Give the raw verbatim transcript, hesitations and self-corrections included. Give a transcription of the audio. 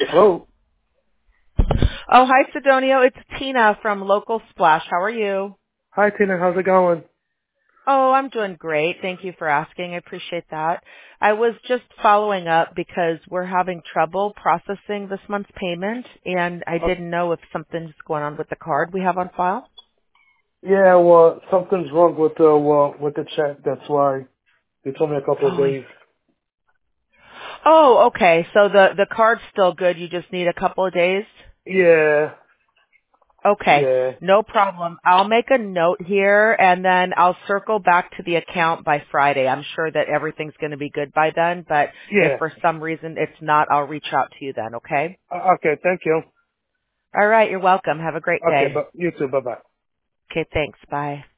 Hello. Oh, hi, Sidonio. It's Tina from Local Splash. How are you? Hi, Tina. How's it going? Oh, I'm doing great. Thank you for asking. I appreciate that. I was just following up because we're having trouble processing this month's payment, and I Uh, didn't know if something's going on with the card we have on file. yeah, well, something's wrong with the well, with the check. That's why they told me a couple of Oh, I- days. oh, okay. So the the card's still good. You just need a couple of days. Yeah, Okay, yeah, no problem. I'll make a note here and then I'll circle back to the account by Friday. I'm sure that everything's going to be good by then, but if yeah. for some reason it's not, I'll reach out to you then, okay? Uh, okay, thank you. All right, you're welcome. Have a great Okay, day. but you too. Bye bye. Okay, thanks. Bye.